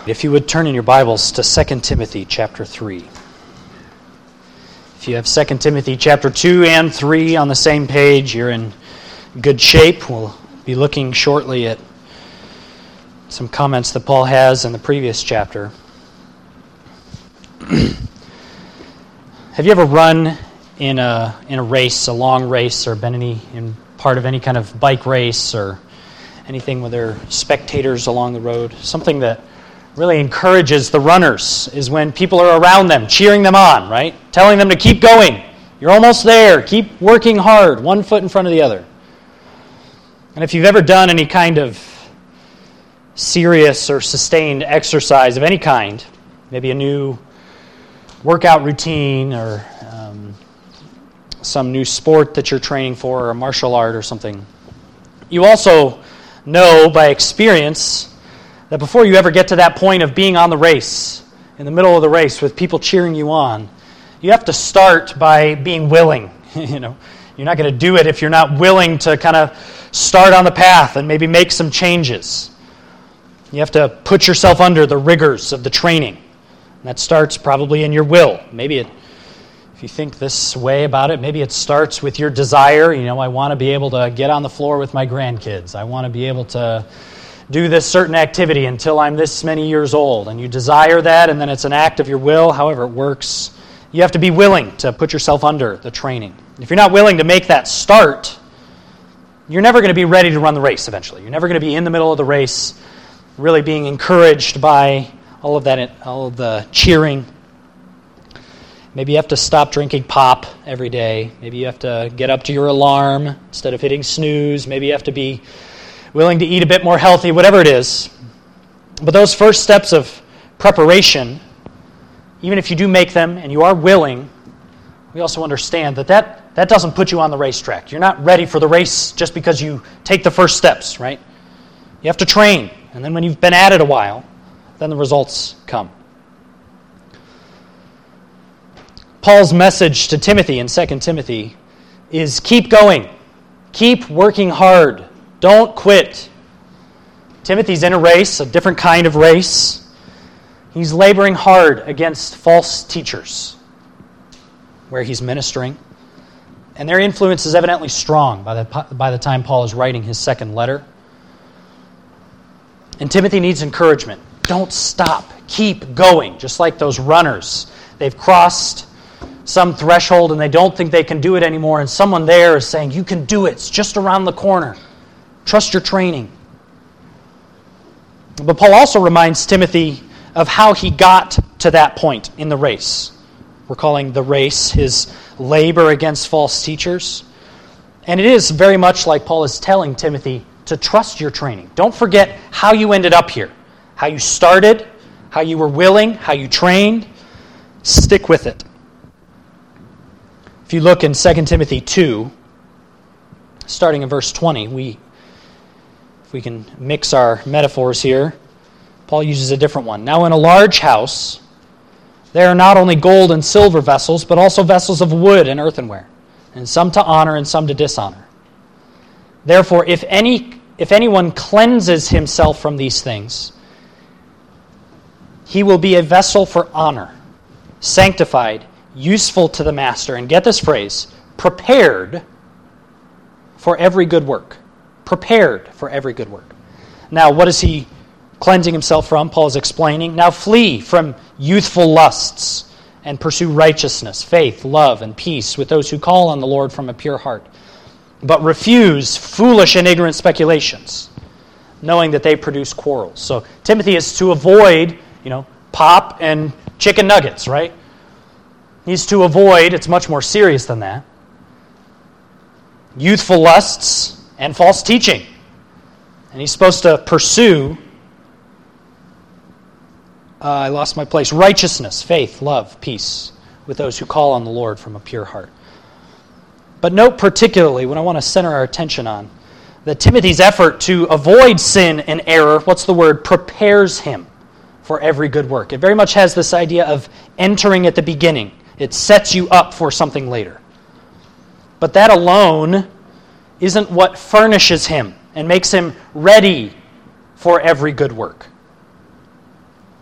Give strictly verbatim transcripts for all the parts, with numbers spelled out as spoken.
If you would turn in your Bibles to Second Timothy chapter three. If you have Second Timothy chapter two and three on the same page, you're in good shape. We'll be looking shortly at some comments that Paul has in the previous chapter. Have you ever run in a in a race, a long race, or been any in part of any kind of bike race or anything where there are spectators along the road? Something that really encourages the runners is when people are around them, cheering them on, right? Telling them to keep going. You're almost there. Keep working hard, one foot in front of the other. And if you've ever done any kind of serious or sustained exercise of any kind, maybe a new workout routine or um, some new sport that you're training for or a martial art or something, you also know by experience that before you ever get to that point of being on the race, in the middle of the race with people cheering you on, you have to start by being willing. You know, you're not going to do it if you're not willing to kind of start on the path and maybe make some changes. You have to put yourself under the rigors of the training. And that starts probably in your will. Maybe it, if you think this way about it, maybe it starts with your desire. You know, I want to be able to get on the floor with my grandkids. I want to be able to do this certain activity until I'm this many years old. And you desire that, and then it's an act of your will, however it works. You have to be willing to put yourself under the training. If you're not willing to make that start, you're never going to be ready to run the race eventually. You're never going to be in the middle of the race really being encouraged by all of that, all of the cheering. Maybe you have to stop drinking pop every day. Maybe you have to get up to your alarm instead of hitting snooze. Maybe you have to be willing to eat a bit more healthy, whatever it is. But those first steps of preparation, even if you do make them and you are willing, we also understand that that, that doesn't put you on the racetrack. You're not ready for the race just because you take the first steps, right? You have to train, and then when you've been at it a while, then the results come. Paul's message to Timothy in Second Timothy is keep going. Keep working hard. Don't quit. Timothy's in a race, a different kind of race. He's laboring hard against false teachers where he's ministering. And their influence is evidently strong by the, by the time Paul is writing his second letter. And Timothy needs encouragement. Don't stop. Keep going. Just like those runners. They've crossed some threshold and they don't think they can do it anymore. And someone there is saying, you can do it. It's just around the corner. Trust your training. But Paul also reminds Timothy of how he got to that point in the race. We're calling the race his labor against false teachers. And it is very much like Paul is telling Timothy to trust your training. Don't forget how you ended up here. How you started, how you were willing, how you trained. Stick with it. If you look in Second Timothy two, starting in verse twenty, we if we can mix our metaphors here, Paul uses a different one. Now in a large house, there are not only gold and silver vessels, but also vessels of wood and earthenware, and some to honor and some to dishonor. Therefore, if any if anyone cleanses himself from these things, he will be a vessel for honor, sanctified, useful to the master, and get this phrase, prepared for every good work. Prepared for every good work. Now, what is he cleansing himself from? Paul is explaining. Now flee from youthful lusts and pursue righteousness, faith, love, and peace with those who call on the Lord from a pure heart. But refuse foolish and ignorant speculations, knowing that they produce quarrels. So Timothy is to avoid, you know, pop and chicken nuggets, right? He's to avoid, it's much more serious than that, youthful lusts and false teaching. And he's supposed to pursue, uh, I lost my place, righteousness, faith, love, peace with those who call on the Lord from a pure heart. But note particularly, what I want to center our attention on, that Timothy's effort to avoid sin and error, what's the word, prepares him for every good work. It very much has this idea of entering at the beginning. It sets you up for something later. But that alone isn't what furnishes him and makes him ready for every good work.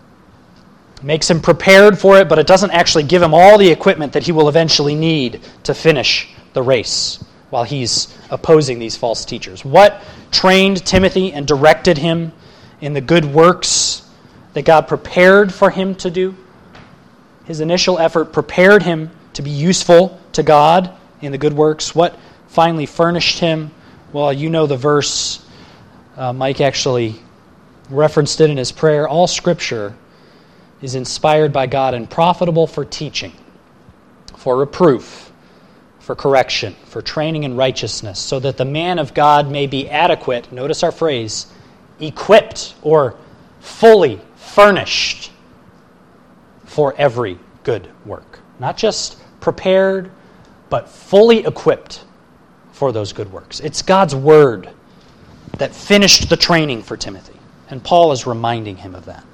makes him prepared for it, but it doesn't actually give him all the equipment that he will eventually need to finish the race while he's opposing these false teachers. What trained Timothy and directed him in the good works that God prepared for him to do? His initial effort prepared him to be useful to God in the good works. What finally furnished him? Well, you know the verse. Uh, Mike actually referenced it in his prayer. All Scripture is inspired by God and profitable for teaching, for reproof, for correction, for training in righteousness, so that the man of God may be adequate, notice our phrase, equipped or fully furnished for every good work. Not just prepared, but fully equipped for those good works. It's God's word that finished the training for Timothy, and Paul is reminding him of that.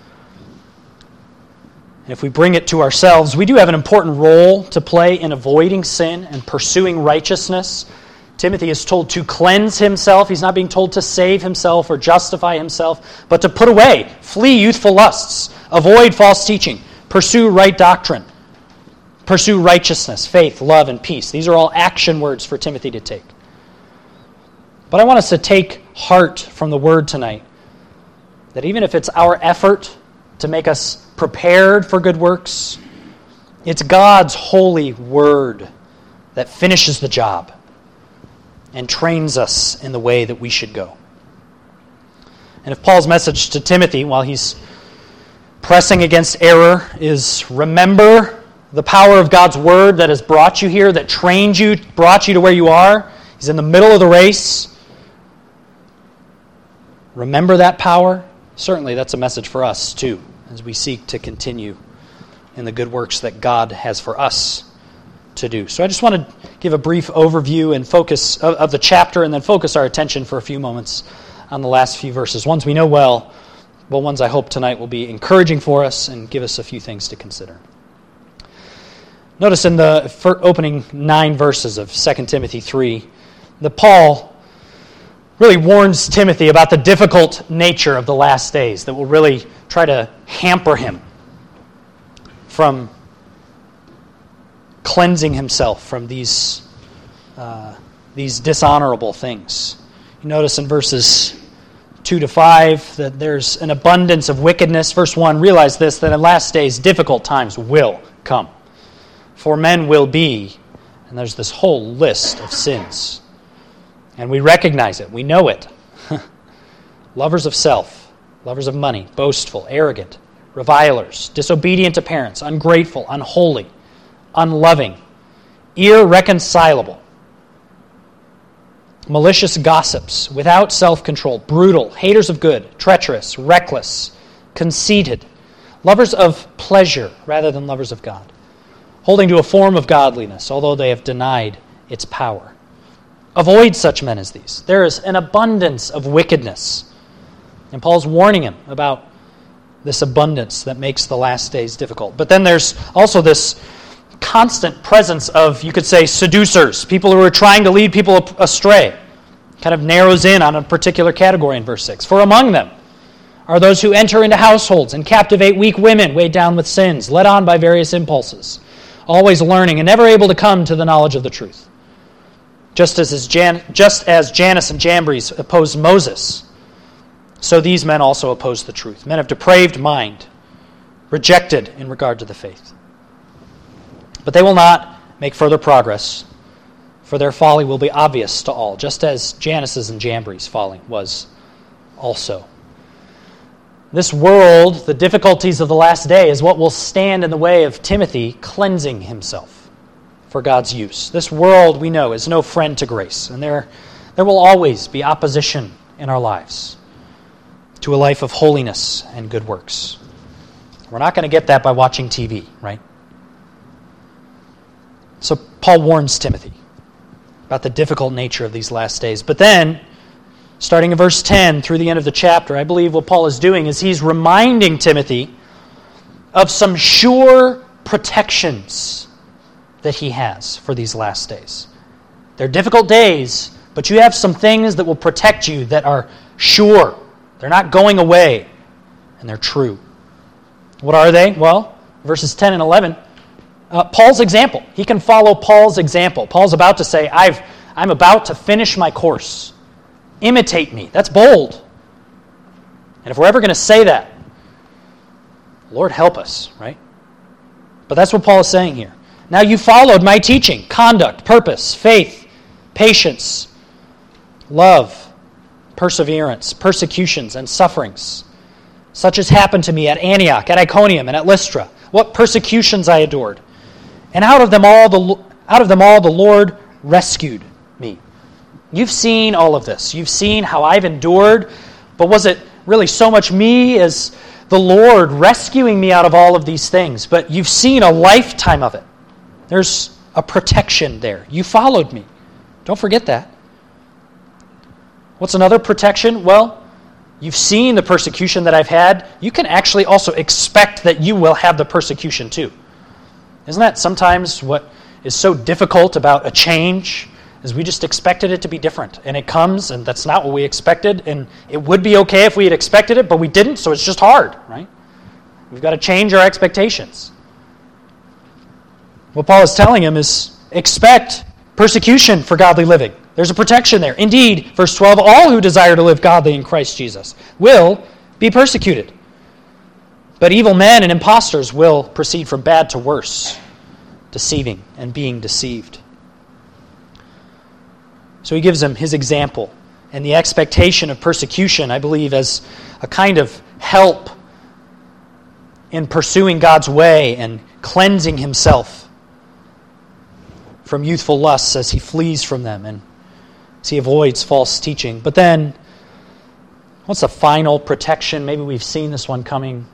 And if we bring it to ourselves, we do have an important role to play in avoiding sin and pursuing righteousness. Timothy is told to cleanse himself. He's not being told to save himself or justify himself, but to put away, flee youthful lusts, avoid false teaching, pursue right doctrine, pursue righteousness, faith, love, and peace. These are all action words for Timothy to take. But I want us to take heart from the word tonight that even if it's our effort to make us prepared for good works, it's God's holy word that finishes the job and trains us in the way that we should go. And if Paul's message to Timothy, while he's pressing against error, is remember the power of God's word that has brought you here, that trained you, brought you to where you are, he's in the middle of the race. Remember that power. Certainly that's a message for us too, as we seek to continue in the good works that God has for us to do. So I just want to give a brief overview and focus of, of the chapter, and then focus our attention for a few moments on the last few verses. Ones we know well, but ones I hope tonight will be encouraging for us and give us a few things to consider. Notice in the opening nine verses of Second Timothy three that Paul really warns Timothy about the difficult nature of the last days that will really try to hamper him from cleansing himself from these uh, these dishonorable things. You notice in verses two to five that there's an abundance of wickedness. Verse one, realize this, that in last days difficult times will come. For men will be, and there's this whole list of sins. And we recognize it. We know it. Lovers of self, lovers of money, boastful, arrogant, revilers, disobedient to parents, ungrateful, unholy, unloving, irreconcilable, malicious gossips, without self-control, brutal, haters of good, treacherous, reckless, conceited, lovers of pleasure rather than lovers of God, holding to a form of godliness, although they have denied its power. Avoid such men as these. There is an abundance of wickedness. And Paul's warning him about this abundance that makes the last days difficult. But then there's also this constant presence of, you could say, seducers, people who are trying to lead people astray. Kind of narrows in on a particular category in verse six. For among them are those who enter into households and captivate weak women weighed down with sins, led on by various impulses, always learning and never able to come to the knowledge of the truth. Just as, as Jan, just as Jannes and Jambres opposed Moses, so these men also oppose the truth. Men of depraved mind, rejected in regard to the faith. But they will not make further progress, for their folly will be obvious to all, just as Jannes' and Jambres' folly was also. This world, the difficulties of the last day, is what will stand in the way of Timothy cleansing himself for God's use. This world, we know, is no friend to grace, and there, there will always be opposition in our lives to a life of holiness and good works. We're not going to get that by watching T V, right? So Paul warns Timothy about the difficult nature of these last days. But then, starting in verse ten through the end of the chapter, I believe what Paul is doing is he's reminding Timothy of some sure protections that he has for these last days. They're difficult days, but you have some things that will protect you that are sure. They're not going away, and they're true. What are they? Well, verses ten and eleven, uh, Paul's example. He can follow Paul's example. Paul's about to say, I've, I'm about to finish my course. Imitate me. That's bold. And if we're ever going to say that, Lord help us, right? But that's what Paul is saying here. Now you followed my teaching, conduct, purpose, faith, patience, love, perseverance, persecutions, and sufferings, such as happened to me at Antioch, at Iconium, and at Lystra. What persecutions I endured. And out of them all the out of them all the Lord rescued me. You've seen all of this. You've seen how I've endured, but was it really so much me as the Lord rescuing me out of all of these things? But you've seen a lifetime of it. There's a protection there. You followed me. Don't forget that. What's another protection? Well, you've seen the persecution that I've had. You can actually also expect that you will have the persecution too. Isn't that sometimes what is so difficult about a change? Is we just expected it to be different. And it comes, and that's not what we expected. And it would be okay if we had expected it, but we didn't, so it's just hard, right? We've got to change our expectations. What Paul is telling him is expect persecution for godly living. There's a protection there. Indeed, verse twelve, all who desire to live godly in Christ Jesus will be persecuted. But evil men and impostors will proceed from bad to worse, deceiving and being deceived. So he gives them his example and the expectation of persecution, I believe, as a kind of help in pursuing God's way and cleansing himself from youthful lusts as he flees from them and as he avoids false teaching. But then, what's the final protection? Maybe we've seen this one coming.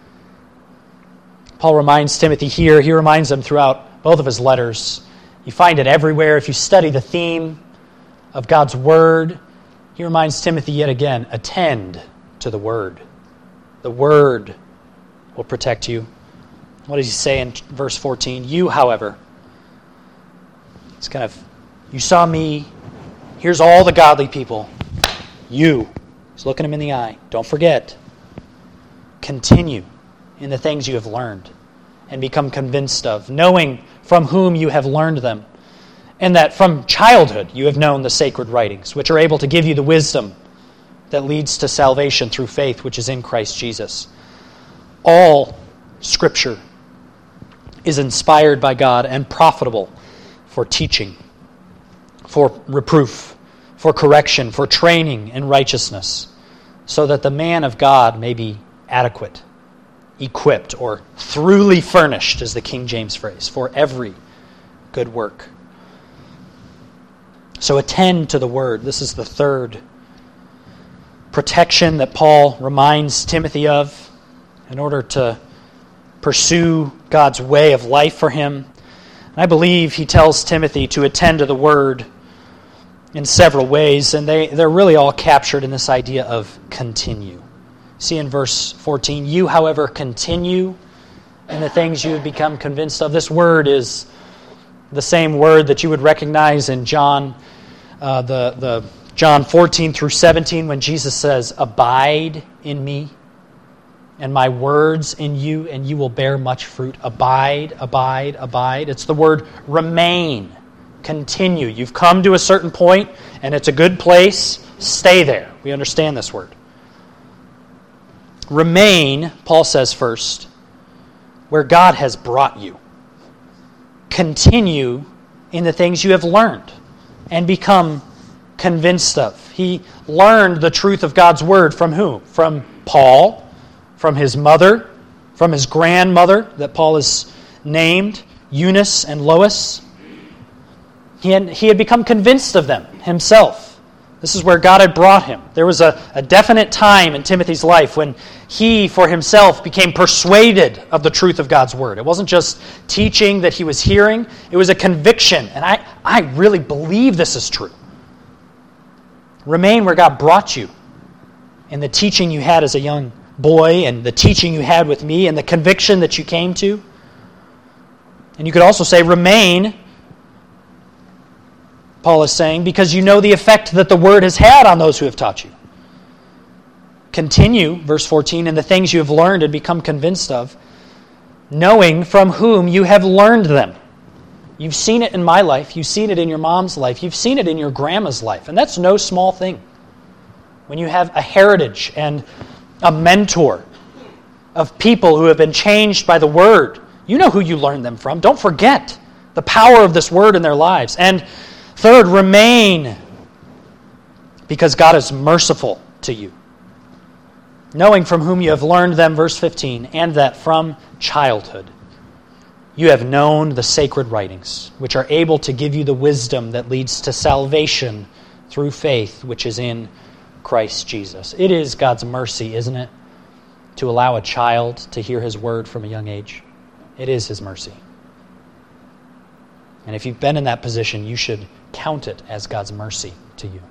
Paul reminds Timothy here, he reminds them throughout both of his letters. You find it everywhere. If you study the theme of God's Word, he reminds Timothy yet again, attend to the Word. The Word will protect you. What does he say in verse fourteen? You, however, it's kind of, you saw me, here's all the godly people. You, he's looking him in the eye. Don't forget, continue in the things you have learned and become convinced of, knowing from whom you have learned them, and that from childhood you have known the sacred writings, which are able to give you the wisdom that leads to salvation through faith, which is in Christ Jesus. All Scripture is inspired by God and profitable for teaching, for reproof, for correction, for training in righteousness, so that the man of God may be adequate, equipped, or throughly furnished, is the King James phrase, for every good work. So attend to the Word. This is the third protection that Paul reminds Timothy of in order to pursue God's way of life for him. And I believe he tells Timothy to attend to the Word in several ways, and they, they're really all captured in this idea of continue. See in verse fourteen, you, however, continue in the things you have become convinced of. This word is the same word that you would recognize in John, uh, the, the John fourteen through seventeen, when Jesus says, abide in me, and my words in you, and you will bear much fruit. Abide, abide, abide. It's the word remain, continue. You've come to a certain point, and it's a good place. Stay there. We understand this word. Remain, Paul says first, where God has brought you. Continue in the things you have learned and become convinced of. He learned the truth of God's Word from whom? From Paul, from his mother, from his grandmother that Paul has named, Eunice and Lois. He had, he had become convinced of them himself. This is where God had brought him. There was a, a definite time in Timothy's life when he, for himself, became persuaded of the truth of God's Word. It wasn't just teaching that he was hearing. It was a conviction. And I, I really believe this is true. Remain where God brought you in the teaching you had as a young boy and the teaching you had with me and the conviction that you came to. And you could also say remain, Paul is saying, because you know the effect that the Word has had on those who have taught you. continue, verse fourteen, in the things you have learned and become convinced of, knowing from whom you have learned them. You've seen it in my life. You've seen it in your mom's life. You've seen it in your grandma's life. And that's no small thing. When you have a heritage and a mentor of people who have been changed by the Word, you know who you learned them from. Don't forget the power of this Word in their lives. And third, remain because God is merciful to you. Knowing from whom you have learned them, verse fifteen, and that from childhood you have known the sacred writings, which are able to give you the wisdom that leads to salvation through faith, which is in Christ Jesus. It is God's mercy, isn't it, to allow a child to hear His word from a young age? It is His mercy. And if you've been in that position, you should count it as God's mercy to you.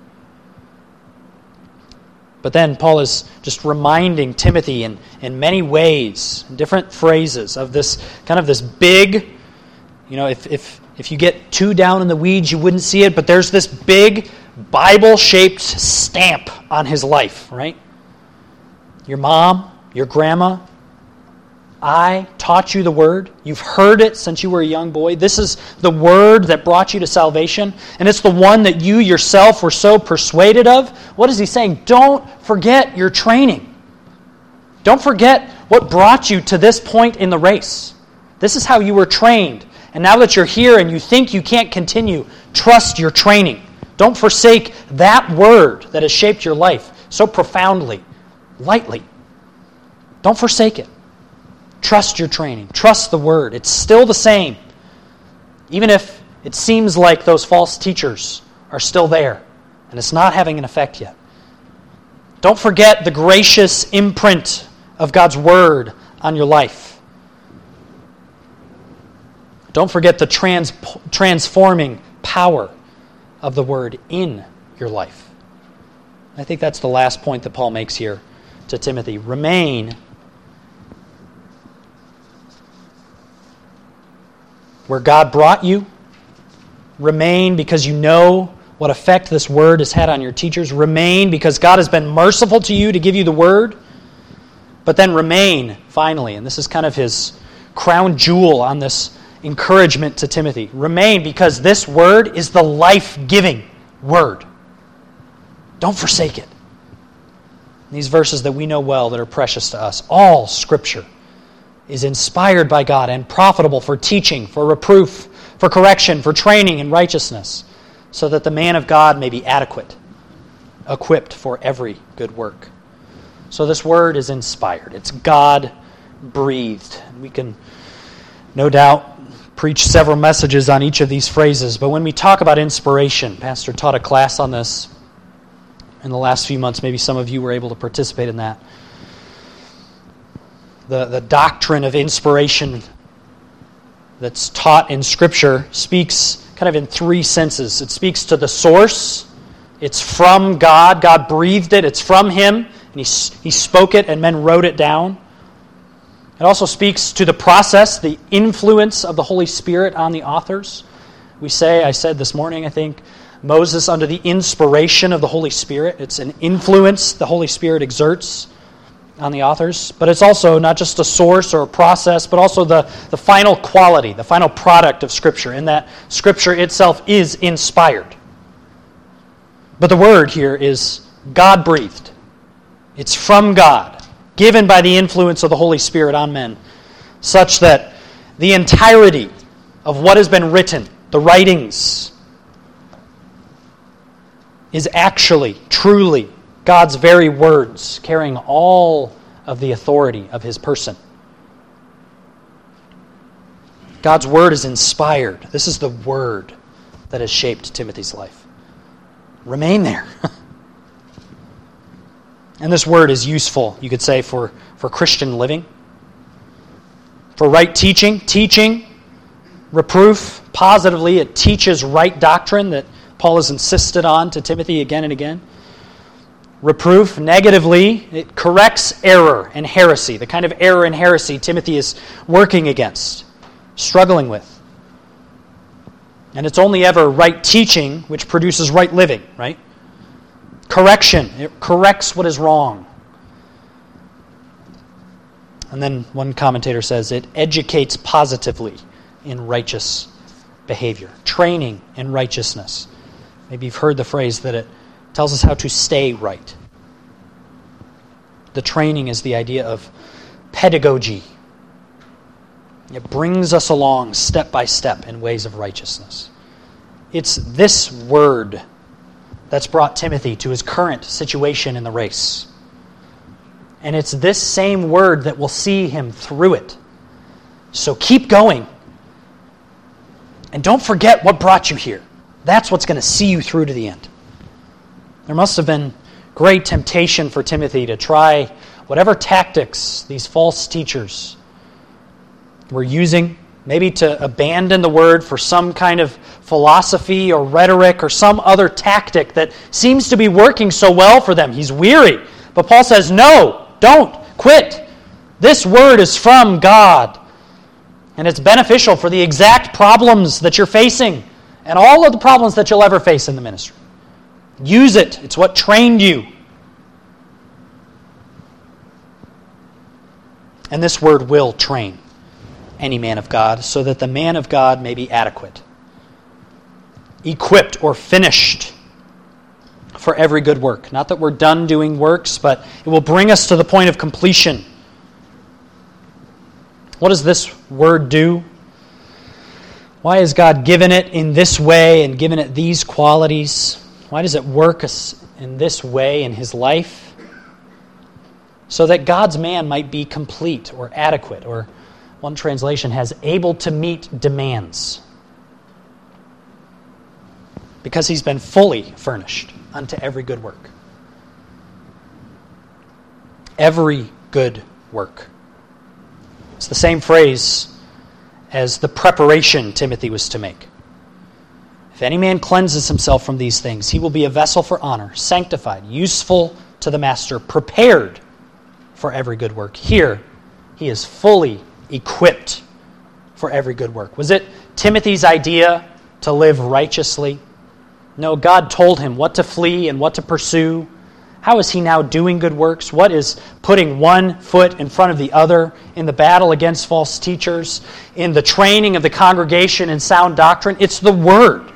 But then Paul is just reminding Timothy in, in many ways, different phrases, of this kind of this big, you know, if, if, if you get too down in the weeds, you wouldn't see it, but there's this big Bible-shaped stamp on his life, right? Your mom, your grandma, I taught you the Word. You've heard it since you were a young boy. This is the Word that brought you to salvation, and it's the one that you yourself were so persuaded of. What is he saying? Don't forget your training. Don't forget what brought you to this point in the race. This is how you were trained. And now that you're here and you think you can't continue, trust your training. Don't forsake that Word that has shaped your life so profoundly, lightly. Don't forsake it. Trust your training. Trust the Word. It's still the same. Even if it seems like those false teachers are still there and it's not having an effect yet. Don't forget the gracious imprint of God's Word on your life. Don't forget the trans- transforming power of the Word in your life. I think that's the last point that Paul makes here to Timothy. Remain where God brought you. Remain because you know what effect this Word has had on your teachers. Remain because God has been merciful to you to give you the Word. But then remain, finally, and this is kind of his crown jewel on this encouragement to Timothy. Remain because this Word is the life-giving Word. Don't forsake it. These verses that we know well that are precious to us. All Scripture is inspired by God and profitable for teaching, for reproof, for correction, for training in righteousness, so that the man of God may be adequate, equipped for every good work. So this Word is inspired. It's God-breathed. We can, no doubt, preach several messages on each of these phrases, but when we talk about inspiration, Pastor taught a class on this in the last few months. Maybe some of you were able to participate in that. The, the doctrine of inspiration that's taught in Scripture speaks kind of in three senses. It speaks to the source. It's from God. God breathed it. It's from Him. And He, he spoke it and men wrote it down. It also speaks to the process, the influence of the Holy Spirit on the authors. We say, I said this morning, I think, Moses under the inspiration of the Holy Spirit. It's an influence the Holy Spirit exerts on the authors, but it's also not just a source or a process, but also the, the final quality, the final product of Scripture, in that Scripture itself is inspired. But the word here is God-breathed. It's from God, given by the influence of the Holy Spirit on men, such that the entirety of what has been written, the writings, is actually, truly, God's very words, carrying all of the authority of His person. God's Word is inspired. This is the Word that has shaped Timothy's life. Remain there. And this Word is useful, you could say, for, for Christian living, for right teaching, teaching, reproof. Positively, it teaches right doctrine that Paul has insisted on to Timothy again and again. Reproof, negatively, it corrects error and heresy, the kind of error and heresy Timothy is working against, struggling with. And it's only ever right teaching which produces right living, right? Correction, it corrects what is wrong. And then one commentator says it educates positively in righteous behavior, training in righteousness. Maybe you've heard the phrase that it tells us how to stay right. The training is the idea of pedagogy. It brings us along step by step in ways of righteousness. It's this word that's brought Timothy to his current situation in the race. And it's this same word that will see him through it. So keep going. And don't forget what brought you here. That's what's going to see you through to the end. There must have been great temptation for Timothy to try whatever tactics these false teachers were using, maybe to abandon the word for some kind of philosophy or rhetoric or some other tactic that seems to be working so well for them. He's weary. But Paul says, no, don't, quit. This word is from God. And it's beneficial for the exact problems that you're facing and all of the problems that you'll ever face in the ministry. Use it. It's what trained you. And this word will train any man of God so that the man of God may be adequate, equipped or finished for every good work. Not that we're done doing works, but it will bring us to the point of completion. What does this word do? Why has God given it in this way and given it these qualities? Why does it work in this way in his life? So that God's man might be complete or adequate, or one translation has able to meet demands. Because he's been fully furnished unto every good work. Every good work. It's the same phrase as the preparation Timothy was to make. If any man cleanses himself from these things, he will be a vessel for honor, sanctified, useful to the master, prepared for every good work. Here, he is fully equipped for every good work. Was it Timothy's idea to live righteously? No, God told him what to flee and what to pursue. How is he now doing good works? What is putting one foot in front of the other in the battle against false teachers, in the training of the congregation in sound doctrine? It's the Word.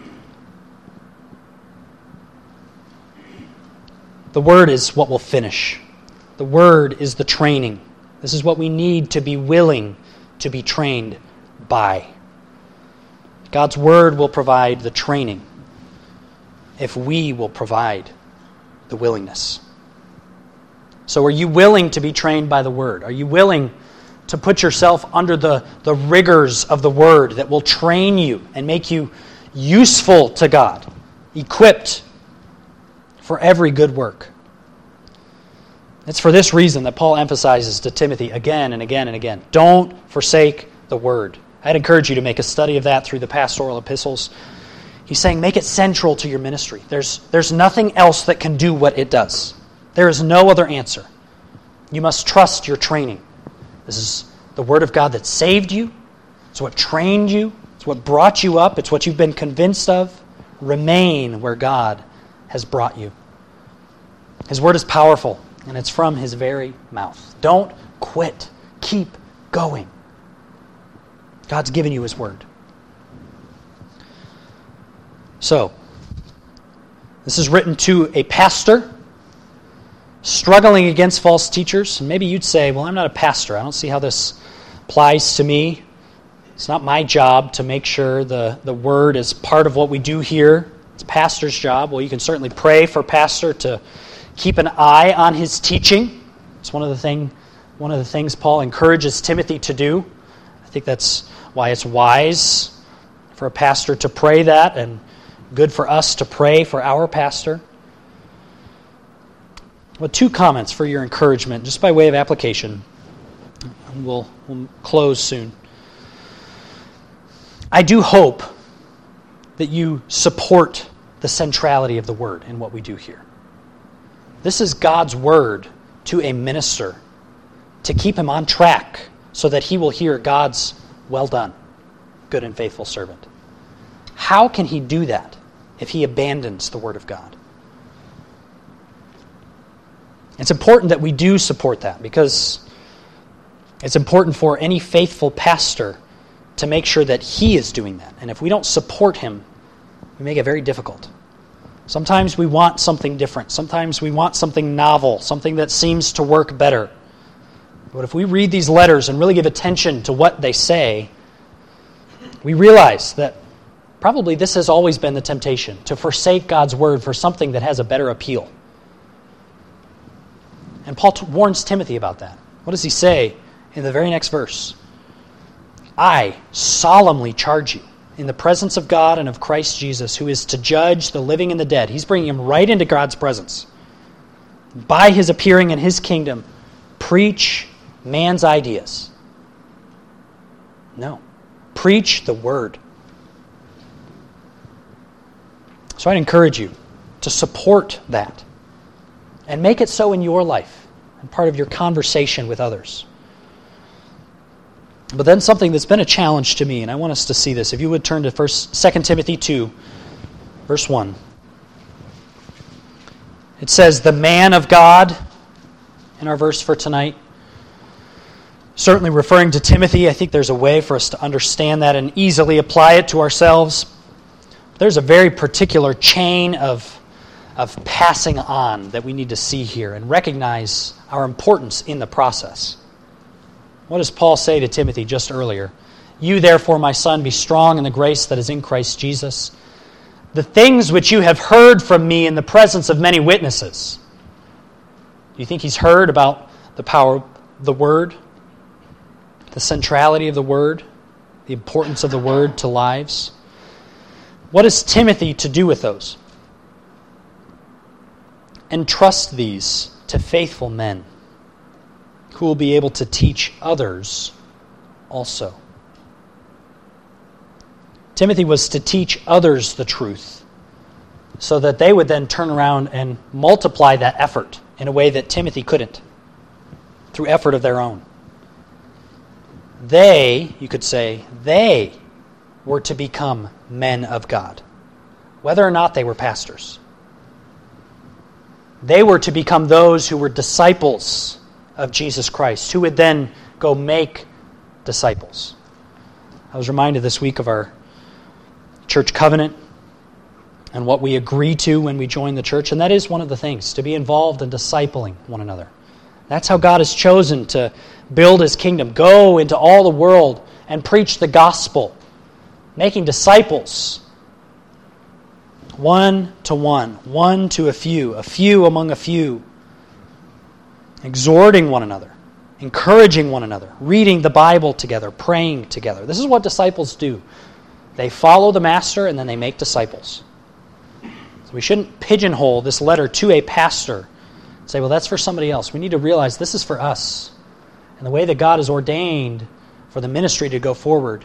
The Word is what will finish. The Word is the training. This is what we need to be willing to be trained by. God's Word will provide the training if we will provide the willingness. So are you willing to be trained by the Word? Are you willing to put yourself under the, the rigors of the Word that will train you and make you useful to God, equipped for every good work? It's for this reason that Paul emphasizes to Timothy again and again and again, don't forsake the Word. I'd encourage you to make a study of that through the pastoral epistles. He's saying make it central to your ministry. There's, there's nothing else that can do what it does. There is no other answer. You must trust your training. This is the Word of God that saved you. It's what trained you. It's what brought you up. It's what you've been convinced of. Remain where God has brought you. His Word is powerful, and it's from His very mouth. Don't quit. Keep going. God's given you His Word. So, this is written to a pastor struggling against false teachers. And maybe you'd say, well, I'm not a pastor. I don't see how this applies to me. It's not my job to make sure the, the Word is part of what we do here. It's pastor's job. Well, you can certainly pray for pastor to keep an eye on his teaching. It's one of the thing, one of the things Paul encourages Timothy to do. I think that's why it's wise for a pastor to pray that, and good for us to pray for our pastor. Well, two comments for your encouragement, just by way of application. We'll, we'll close soon. I do hope that you support the centrality of the Word in what we do here. This is God's Word to a minister to keep him on track so that he will hear God's well done, good and faithful servant. How can he do that if he abandons the Word of God? It's important that we do support that, because It's important for any faithful pastor to make sure that he is doing that. And if we don't support him, we make it very difficult. Sometimes we want something different. Sometimes we want something novel, something that seems to work better. But if we read these letters and really give attention to what they say, we realize that probably this has always been the temptation, to forsake God's word for something that has a better appeal. And Paul t- warns Timothy about that. What does he say in the very next verse? I solemnly charge you in the presence of God and of Christ Jesus, who is to judge the living and the dead. He's bringing him right into God's presence. By his appearing in his kingdom, preach man's ideas. No. Preach the word. So I'd encourage you to support that and make it so in your life and part of your conversation with others. But then something that's been a challenge to me, and I want us to see this. If you would turn to First, Second Timothy two, verse one. It says, the man of God, in our verse for tonight. Certainly referring to Timothy, I think there's a way for us to understand that and easily apply it to ourselves. There's a very particular chain of, of passing on that we need to see here and recognize our importance in the process. What does Paul say to Timothy just earlier? You therefore, my son, be strong in the grace that is in Christ Jesus. The things which you have heard from me in the presence of many witnesses. Do you think he's heard about the power of the word? The centrality of the word? The importance of the word to lives? What is Timothy to do with those? Entrust these to faithful men who will be able to teach others also. Timothy was to teach others the truth so that they would then turn around and multiply that effort in a way that Timothy couldn't, through effort of their own. They, you could say, they were to become men of God, whether or not they were pastors. They were to become those who were disciples of Jesus Christ, who would then go make disciples. I was reminded this week of our church covenant and what we agree to when we join the church, and that is one of the things, to be involved in discipling one another. That's how God has chosen to build his kingdom. Go into all the world and preach the gospel, making disciples, one to one, one to a few, a few among a few, exhorting one another, encouraging one another, reading the Bible together, praying together. This is what disciples do. They follow the master and then they make disciples. So we shouldn't pigeonhole this letter to a pastor and say, well, that's for somebody else. We need to realize this is for us. And the way that God has ordained for the ministry to go forward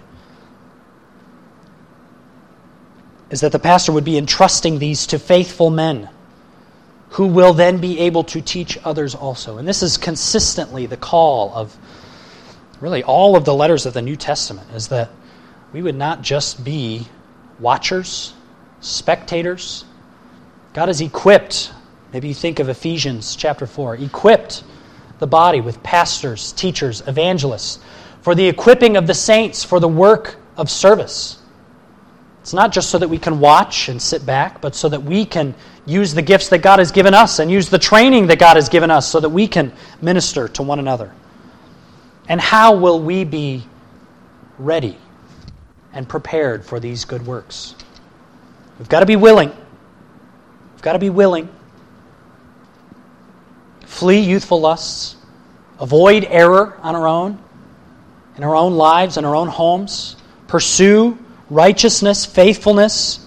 is that the pastor would be entrusting these to faithful men who will then be able to teach others also. And this is consistently the call of really all of the letters of the New Testament, is that we would not just be watchers, spectators. God has equipped, maybe you think of Ephesians chapter four, equipped the body with pastors, teachers, evangelists, for the equipping of the saints for the work of service. It's not just so that we can watch and sit back, but so that we can use the gifts that God has given us and use the training that God has given us so that we can minister to one another. And how will we be ready and prepared for these good works? We've got to be willing. We've got to be willing. Flee youthful lusts. Avoid error on our own, in our own lives, in our own homes. Pursue righteousness, faithfulness,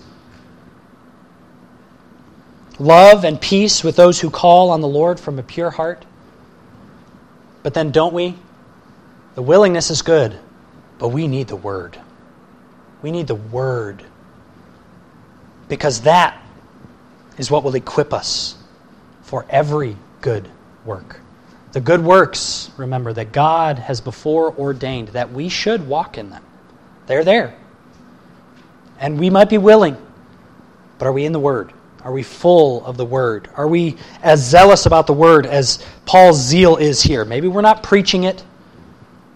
love and peace with those who call on the Lord from a pure heart. But then don't we? The willingness is good, but we need the Word. We need the Word. Because that is what will equip us for every good work. The good works, remember, that God has before ordained that we should walk in them. They're there. And we might be willing, but are we in the Word? Are we full of the Word? Are we as zealous about the Word as Paul's zeal is here? Maybe we're not preaching it.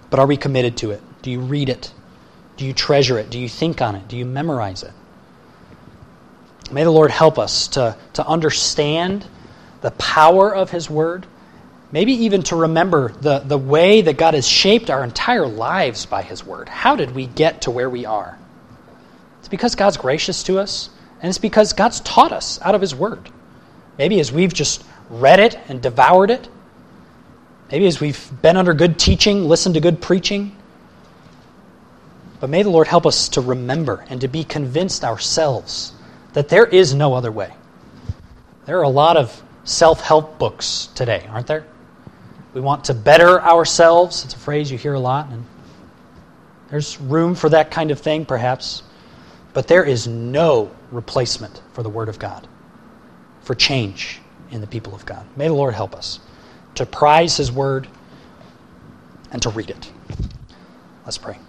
But are we committed to it? Do you read it? Do you treasure it? Do you think on it? Do you memorize it? May the Lord help us to, to understand the power of His Word, maybe even to remember the, the way that God has shaped our entire lives by His Word. How did we get to where we are? It's because God's gracious to us, and it's because God's taught us out of His Word. Maybe as we've just read it and devoured it, maybe as we've been under good teaching, listened to good preaching. But may the Lord help us to remember and to be convinced ourselves that there is no other way. There are a lot of self-help books today, aren't there? We want to better ourselves. It's a phrase you hear a lot, and there's room for that kind of thing, perhaps. But there is no replacement for the Word of God, for change in the people of God. May the Lord help us to prize His Word and to read it. Let's pray.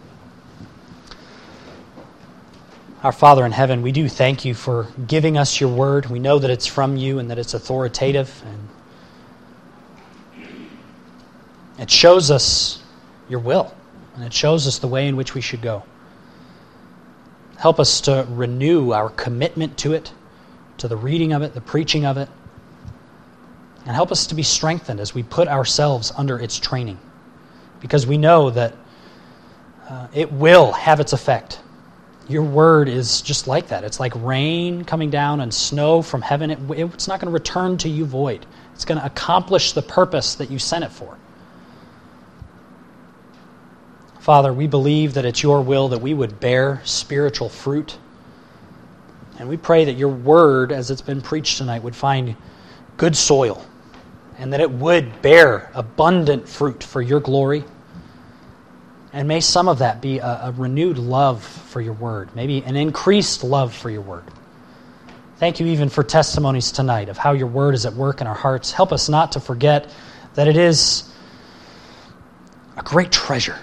Our Father in heaven, we do thank You for giving us Your Word. We know that it's from You and that it's authoritative, and it shows us Your will, and it shows us the way in which we should go. Help us to renew our commitment to it, to the reading of it, the preaching of it, and help us to be strengthened as we put ourselves under its training, because we know that uh, it will have its effect. Your Word is just like that. It's like rain coming down and snow from heaven. It, it's not going to return to You void. It's going to accomplish the purpose that You sent it for. Father, we believe that it's Your will that we would bear spiritual fruit. And we pray that Your Word, as it's been preached tonight, would find good soil, and that it would bear abundant fruit for Your glory. And may some of that be a, a renewed love for Your Word, maybe an increased love for Your Word. Thank You even for testimonies tonight of how Your Word is at work in our hearts. Help us not to forget that it is a great treasure.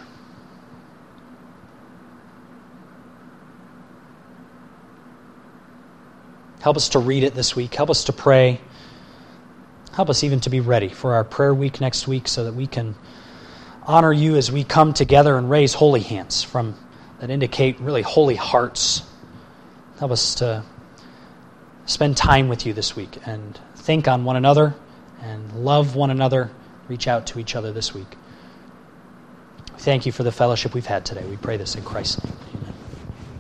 Help us to read it this week. Help us to pray. Help us even to be ready for our prayer week next week so that we can honor You as we come together and raise holy hands from that indicate really holy hearts. Help us to spend time with You this week and think on one another and love one another, reach out to each other this week. Thank You for the fellowship we've had today. We pray this in Christ's name.